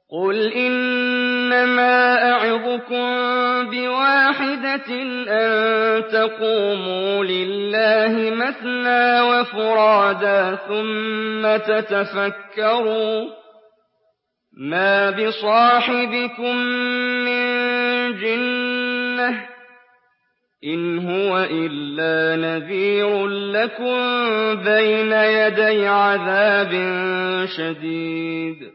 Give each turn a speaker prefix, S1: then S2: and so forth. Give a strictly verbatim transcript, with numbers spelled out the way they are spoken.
S1: قُلْ إِنَّمَا أَعِظُكُم بِوَاحِدَةٍ أَن تَقُومُوا لِلَّهِ مَثْنَىٰ وَفُرَادَىٰ ثُمَّ تَتَفَكَّرُوا ۚ مَا بِصَاحِبِكُم مِّن جِنَّةٍ ۚ إِنْ هُوَ إِلَّا نَذِيرٌ لَّكُم بَيْنَ يَدَيْ عَذَابٍ شَدِيدٍ